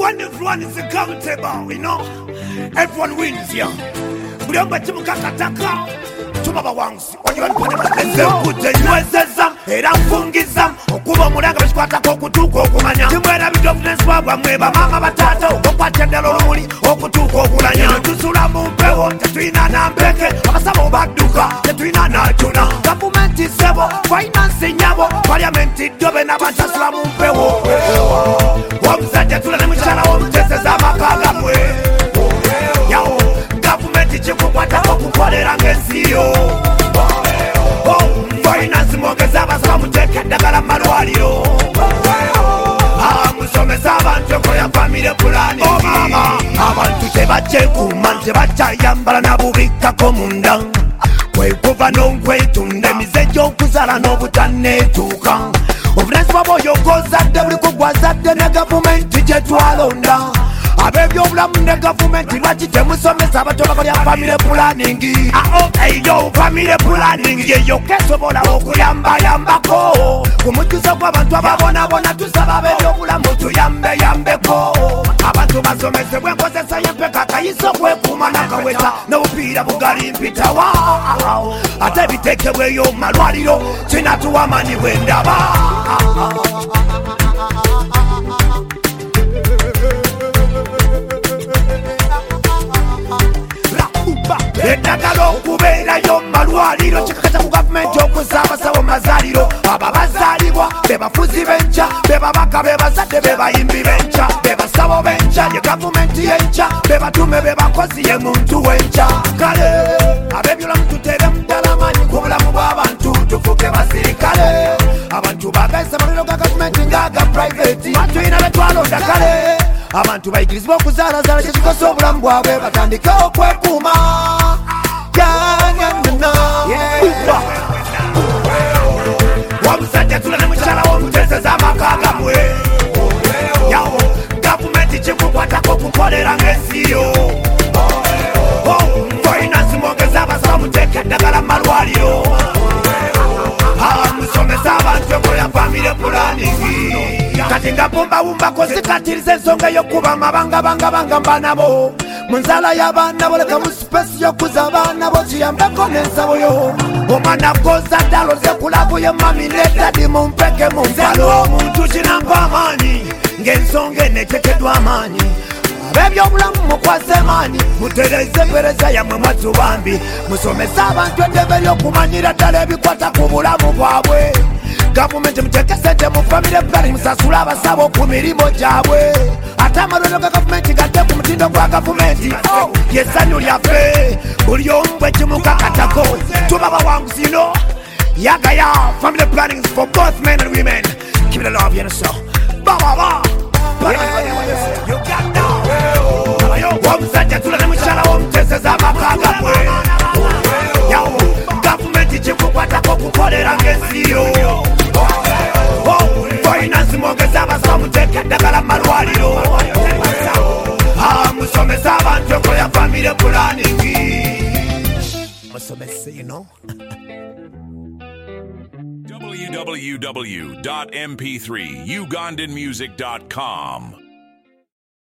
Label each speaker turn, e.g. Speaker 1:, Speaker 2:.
Speaker 1: When everyone is accountable, you know, everyone wins here. Buliomba timu kakataka Chumaba wangs Wanyuwa nipane kute nyuezeza Era mfungiza Okuba mulanga bishkwata kokutuko okumanya Timwera bidofnes wabwa mweba Mama batata Okwa tendelo lumuli Okutuko okulanya Tusula mumpewo Tetuina na mpeke Wakasabo baduka Tetuina na tuna Governmenti sebo Finance nyabo Parliamenti dobe na bantasula mumpewo Wamzaja tula nemushala Wamteseza makaga mwe Yao Governmenti chikukwata Okukolera ngesiyo Finance mwongeza basaba muteke ndagala malwaliro Musomesa abantu ekoya family planning Abantu tebachekuma tebachayambala nabubikako munda Kwekuva n'okwetunda emizejo okuzala n'obutaneetuuka Obuvunanyizibwa bw'oyogozadde buli kugwazadde ne gavumenti gye twalonda Abebyobulamu ne gavumenti lwaki temusomesa abato bakolya family planning Eyo family planning yeyo kesobola okuyambayambako Kumujjuzo gw'abantu ababonabona tusaba abebyobulamu tuyambeyambeko Abantu basomesebwa enkozesa y'empeka akayiso kwekuuma n'akaweta n'obupiira bugali mpitawa Ate ebitekebweyo mu malwaliro kinatuwa amaanyi bw'endaba Eddagala okubeerayo mu malwaliro kikakata ku gavumenti okuzza abasawo mu mazaaliro abo abazaalibwa be bafuzi b'enkya be babaka be bazadde be bayimbi b'enkya be basawo b'enkya ye gavumenti y'enkya be batume be bakozi ye muntu w'enkya kale ab'ebyobulamu tuteebe mu ddala amaanyi ku bulamu bw'abantu tufuuke basirikale abantu bagayisa amalwaliro ga gavumenti ng'aga private batuyina be twalonda kale abantu bayigirizibwa okuzaalazaala kyekikosa obulamu bwabwe batandike okwekuuma Wamusajja tula ne mukyala w'omuteseza amaka gamwe Yawo gavumenti kikukwatako okukolera ng'esiyo Finance mwongeza abasaba muteeke eddagala mu malwaliro Musomesa abantu ekoya family planning Kati nga bumbawumbako zikatiriza ensonga y'okuba amabangabangabanga mbanabo Munzala y'abaana bo leka mu space y'okuza abaana bo kiyambeko n'ensabo yo Omwana koza daloze kulabu ye mami ne dadi mumpeke mu mpalo Omuntu kinampa amaanyi ng'ensonga eneeteekeddwa amaanyi Abebyobulamu mukwase amaanyi mutereeze empeereza yammwe mwazzu bambi Musomese abantu eddembe ly'okumanyira ddala ebikwata ku bulamu bwabwe Gavumenti muteeke ssente mu family planning musasula abasabo ku mirimu gyabwe Ate amalwaliro ga gavumenti gadde ku mutindo gwa gavumenti Y'essanyu lyaffe buli omu bwe kimukakatako tuba bawanguzi ino Yagaya family planning is for both men and women Keep it love, you know so Ba ba ba You got now Wamusajja tula ne mukyala w'omuteseza amaka gamwe Yawo gavumenti kikukwatako okukolera ng'esiyo Finance mwongeza abasaba muteeke eddagala mu malwaliro Musomesa abantu ekoya family planning Musomese, you know
Speaker 2: www.mp3ugandanmusic.com